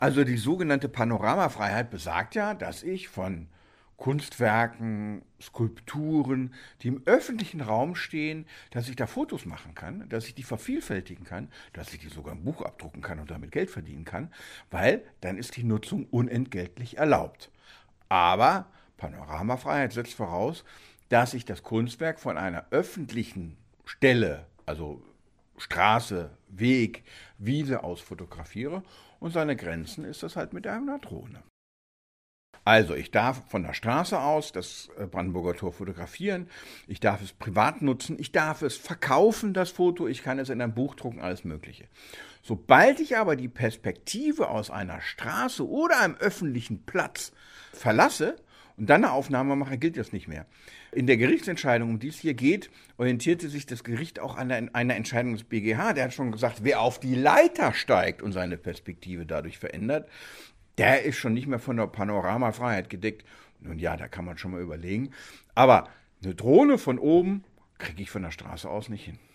Also die sogenannte Panoramafreiheit besagt ja, dass ich von Kunstwerken, Skulpturen, die im öffentlichen Raum stehen, dass ich da Fotos machen kann, dass ich die vervielfältigen kann, dass ich die sogar im Buch abdrucken kann und damit Geld verdienen kann, weil dann ist die Nutzung unentgeltlich erlaubt. Aber Panoramafreiheit setzt voraus, dass ich das Kunstwerk von einer öffentlichen Stelle, also Straße, Weg, Wiese aus fotografiere und seine Grenzen ist das halt mit einer Drohne. Also, ich darf von der Straße aus das Brandenburger Tor fotografieren, ich darf es privat nutzen, ich darf es verkaufen, das Foto, ich kann es in ein Buch drucken, alles Mögliche. Sobald ich aber die Perspektive aus einer Straße oder einem öffentlichen Platz verlasse und dann eine Aufnahme mache, gilt das nicht mehr. In der Gerichtsentscheidung, um die es hier geht, orientierte sich das Gericht auch an einer Entscheidung des BGH. Der hat schon gesagt, wer auf die Leiter steigt und seine Perspektive dadurch verändert, der ist schon nicht mehr von der Panoramafreiheit gedeckt. Nun ja, da kann man schon mal überlegen. Aber eine Drohne von oben kriege ich von der Straße aus nicht hin.